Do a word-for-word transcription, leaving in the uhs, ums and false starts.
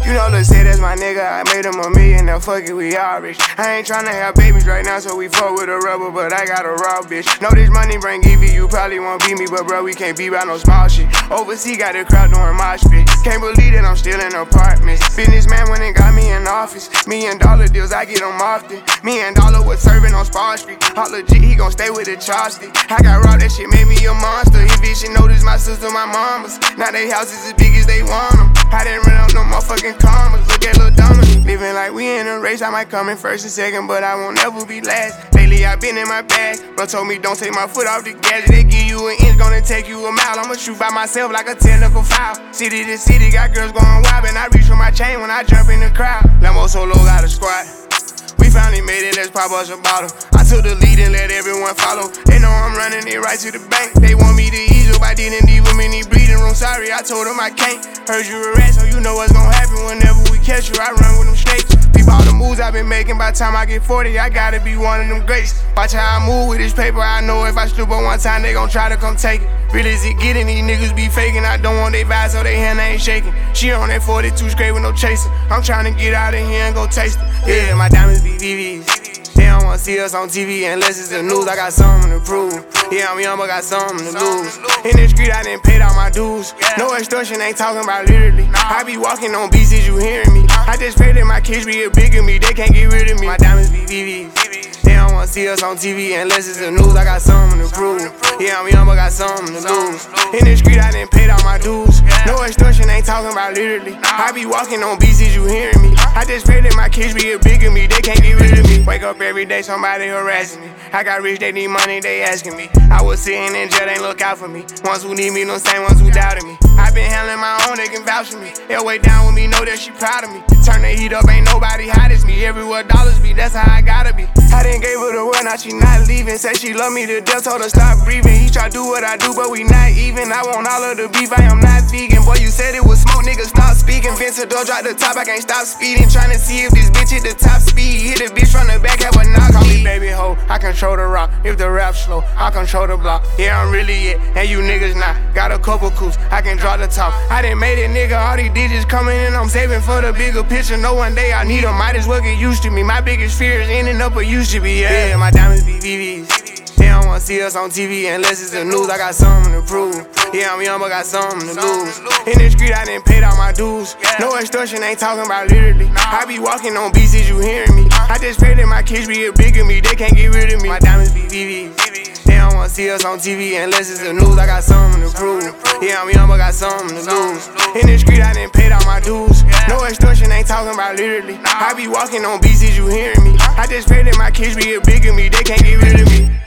You know, let's say that's my nigga. I made him a million, now fuck it, we all rich. I ain't tryna have babies right now, so we fuck with a rubber, but I got a raw bitch. Know this money bring Evie, you probably won't beat me, but bro, we can't be by no small shit. Overseas got the crowd doing mosh pit. Can't believe that I'm still in apartments. Businessman went and got me in office. Million dollar deals, I get them often. Me and Dollar was serving on Spar Street. All legit, he gon' stay with the chopstick. I got robbed, that shit made me a monster. He bitch, she noticed my sister, my mamas. Now they houses as big as they want them. I didn't run up no motherfucking commas. Look at Lil Donna. Living like we in a race, I might come in first and second, but I won't ever be last. Lately I been in my bag. Bro told me don't take my foot off the gas. They give you an inch, gonna take you a mile. I'ma shoot by myself like a technical foul. City to city, got girls going wild, and I reach for my chain when I jump in the crowd. Lambo Solo got a squad. We finally made it, let's pop us a bottle. I took the lead and let everyone follow. They know I'm running it right to the bank. They want me to ease up, I didn't leave them in the bleeding room. Sorry, I told them I can't. Heard you a rat, so you know what's gonna happen whenever we catch you. I run with them snakes. Peep all the moves I've been making. By the time I get forty, I gotta be one of them greats. Watch how I move with this paper. I know if I slip up one time, they gon' try to come take it. Really is it getting? These niggas be faking. I don't want they vibes, so they hand ain't shaking. She on that forty-two straight with no chaser. I'm trying to get out of here and go taste it. Yeah, my diamonds be V Vs. They don't wanna see us on T V unless it's the news. I got something to prove. Yeah, I'm young, but got something to lose. In the street, I done paid all my dues. No extortion, ain't talking about literally. I be walking on beats, is you hearing me? I just pray that my kids be a bigger me. They can't get rid of me. My diamonds be V Vs. They don't wanna see us on T V unless it's the news. I got something to prove. Yeah, I'm young, but got something to lose. In the street, I done paid all my dues. No extortion, ain't talking about literally. I be walking on beats, is you hearing me? I just pray that my kids be a bigger me. They can't get rid of me. Wake up every day, somebody harassing me. I got rich, they need money, they asking me. I was sitting in jail, they look out for me. Ones who need me, no same ones who doubted me. I been handling my own, they can vouch for me. They'll way down with me, know that she proud of me. Turn the heat up, ain't nobody hot as me. Everywhere dollars be, that's how I gotta be. I done gave her the word, now she not leaving. Said she love me to death, told her stop breathing. He try do what I do, but we not even. I want all of the beef, I am not vegan. Boy, you said it was smoke, niggas stop speaking. Vincent door drop the top, I can't stop speeding. Tryna see if this bitch hit the top speed. Hit a bitch from the back, have a knock. Call me baby ho, I control the rock. If the rap slow, I control the block. Yeah, I'm really it, and you niggas not. Got a couple coups, I can draw the top. I done made it, nigga, all these digits coming in. I'm saving for the bigger picture. No one day I need them, might as well get used to me. My biggest fear is ending up where used to be. Yeah, my diamonds be V Vs. They don't wanna see us on T V unless it's the news. I got something to prove. Yeah, I'm young, but got something to lose. In the street, I done paid all my dues. No extortion, ain't talking about literally. I be walking on beats, is you hearing me? I just pray that my kids be a bigger me. They can't get rid of me. My diamonds be V Vs. They don't wanna see us on T V unless it's the news. I got something to prove. Yeah, I'm young, but got something to lose. In the street, I done paid all my dues. No extortion, ain't talking about literally. I be walking on beats, is you hearing me? I just pray that my kids be a bigger me. They can't get rid of me.